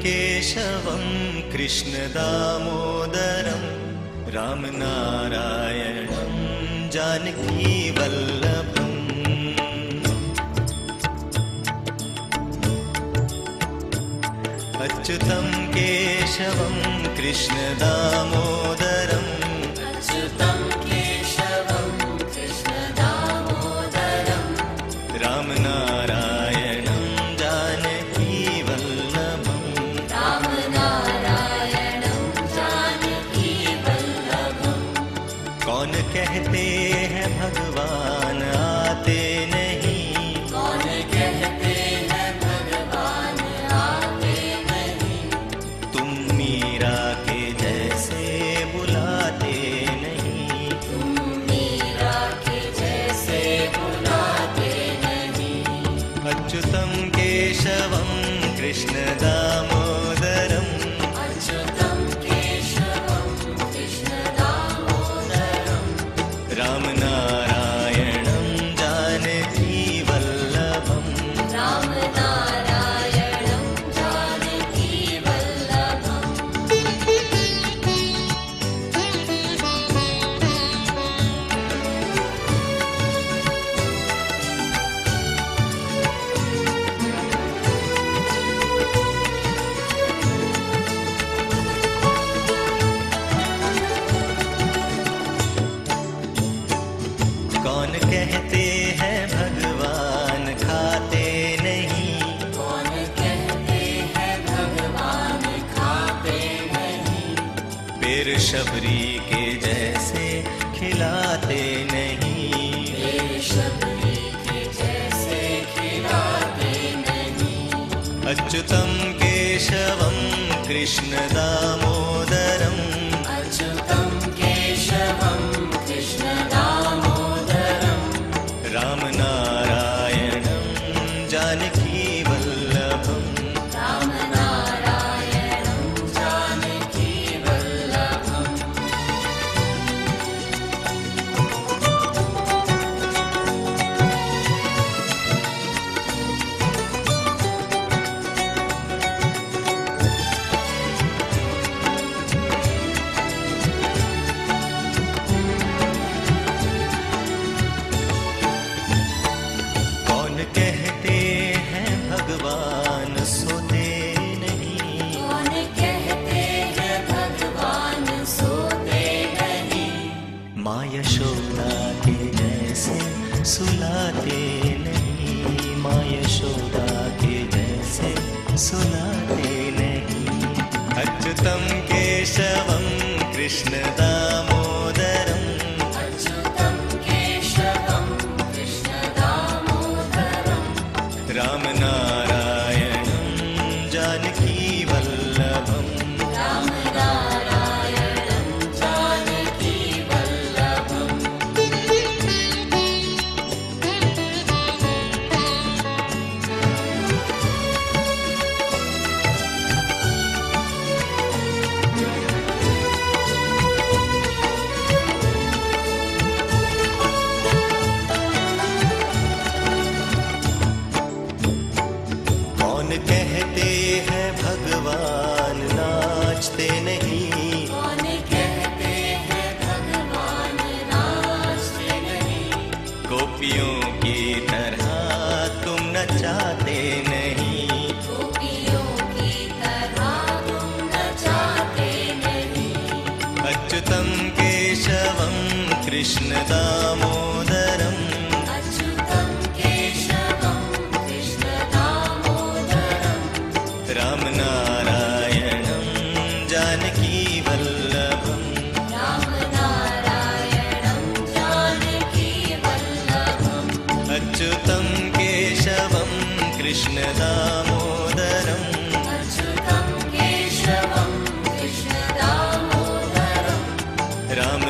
केशवं कृष्णदामोदरं रामनारायणं जानकीवल्लभम् अच्युतं केशवं कृष्णदामोदरम् अच्युतं केशवं कृष्णदामोदरं रामनारायणं जानकीवल्लभम् रामनारायणं जानकीवल्लभम्। कौन कहते हैं भगवान आते नहीं, कौन कहते हैं भगवान आते नहीं, तुम मीरा के जैसे बुलाते नहीं, तुम मीरा के जैसे बुलाते नहीं। अच्युतं केशवं कृष्णदामोदरम् अच्युतं केशवं कृष्णदामोदरं रामनारायणं जानकीवल्लभम् रामनारायणं जानकीवल्लभम्। कौन कहते हैं भगवान खाते नहीं, कौन कहते हैं भगवान खाते नहीं, फिर शबरी के जैसे खिलाते नहीं, फिर शबरी के जैसे खिलाते नहीं। अच्युतं केशवं कृष्णदामोदरम् अच्युतं केशवं कृष्णदामोदरं रामनारायणं जानकीवल्लभम् रामनारायणं जानकीवल्लभम्। कौन कहते हैं भगवान सोते नहीं, कौन कहते हैं भगवान सोते नहीं, माँ यशोदा के जैसे सुलाते नहीं, माँ यशोदा के जैसे सुलाते नहीं। अच्युतं केशवं कृष्णदामोदरम् अच्युतं केशवं कृष्णदामोदरं रामनारायणं जानकीवल्लभम् रामनारायणं जानकीवल्लभम्। कौन कहते हैं भगवान नाचते नहीं, कौन कहते हैं भगवान नाचते नहीं, गोपियों की तरह तुम नचाते नहीं, गोपियों की तरह तुम नचाते नहीं। अच्युतं केशवं कृष्णदामोदरम् अच्युतं केशवं कृष्णदामोदरं रामनारायणं जानकीवल्लभम् रामनारायणं जानकीवल्लभम्। अच्युतं केशवं कृष्णदामोदरम् अच्युतं केशवं कृष्णदामोदरं राम